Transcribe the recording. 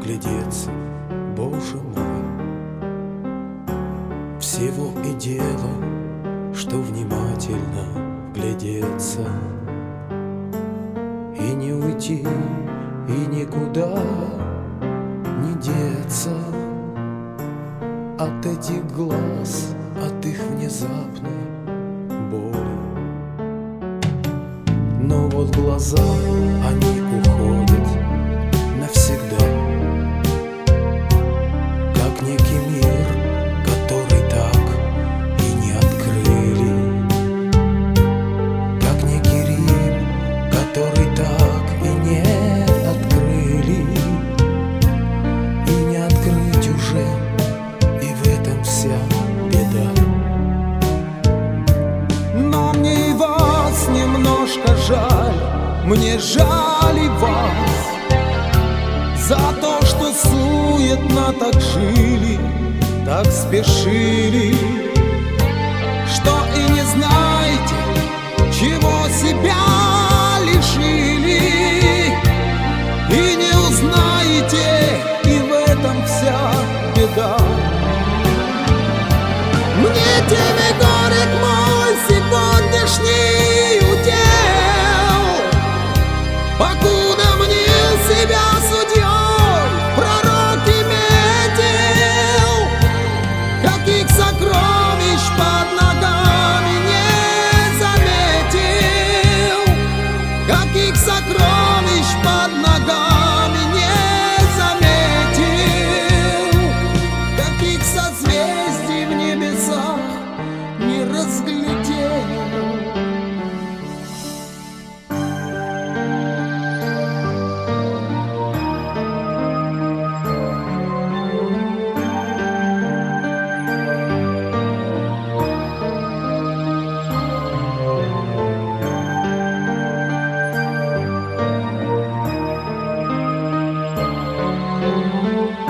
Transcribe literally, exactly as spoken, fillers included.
вглядеться, Боже мой. Всего и дело, что внимательно вглядеться, и не уйти, и никуда не деться от этих глаз, от их внезапной боли. Но вот глаза, они уходят навсегда, как некий мир, который так и не открыли, как некий Рим, который так и не открыли, и не открыть уже, и в этом вся беда. Но мне и вас немножко жаль, мне жаль и вас, за то, что суетно так жили, так спешили, что и не знаете, чего себя лишили, и не узнаете, и в этом вся беда. Мне тебе горек мой сегодняшний удел, покуда мнил себя судьей, пророки метил, каких сокровищ под ногами не заметил, каких сокровищ под ногами не заметил, каких созвездий в небесах не разглядел. Thank you.